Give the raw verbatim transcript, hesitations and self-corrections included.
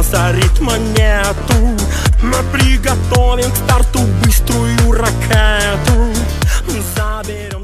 кажется, ритма нету. Мы приготовим к старту быструю ракету. Заберем